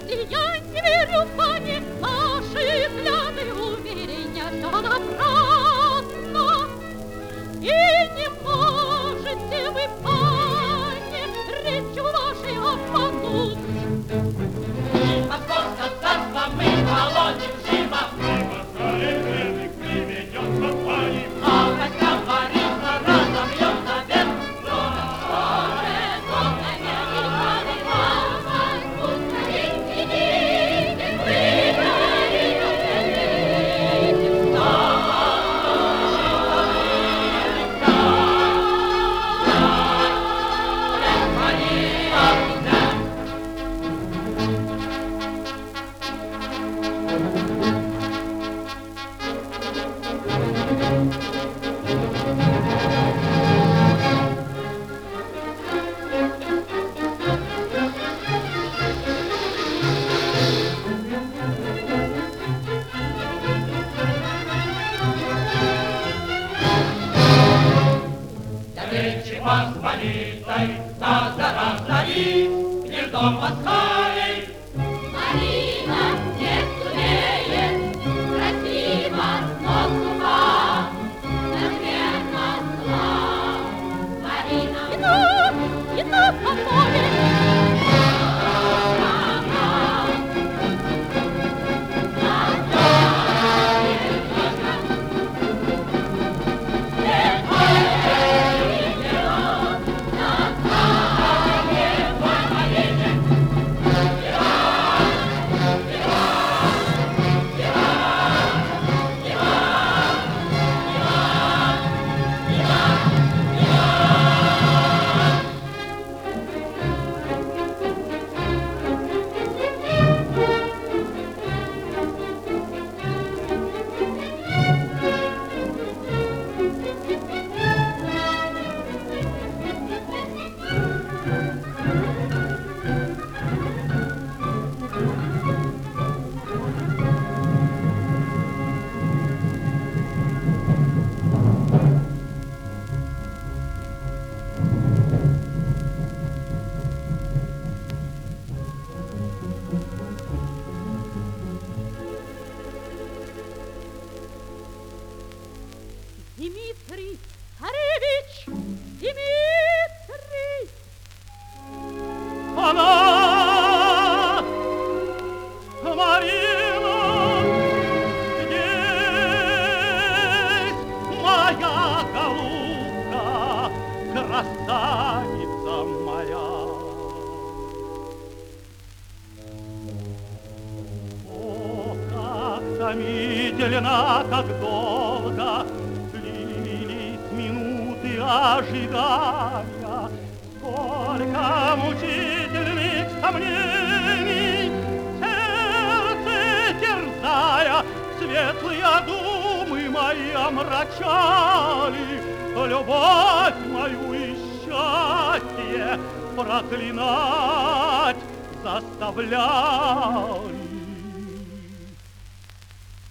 если я не верю, пани, наши взгляды уверения, все напрасно. И не можете вы, пани, речью вашей обмануть. Московское царство мы полоним живо. Василий приведет компанию. А гостям Борисовна разобьем навек. Речи посполитой нас зараздались гнездом пасхалей. Марина не сумеет, красиво, но суха, надменно зла. Марина, и так поможет. Дмитрий Царевич! Дмитрий! Она, Марина, здесь моя голубка, красавица моя. О, как томительно, как долго длились минуты ожидания, сколько мучительных сомнений, сердце терзая, светлые думы мои омрачали, любовь мою и счастье проклинать заставляли.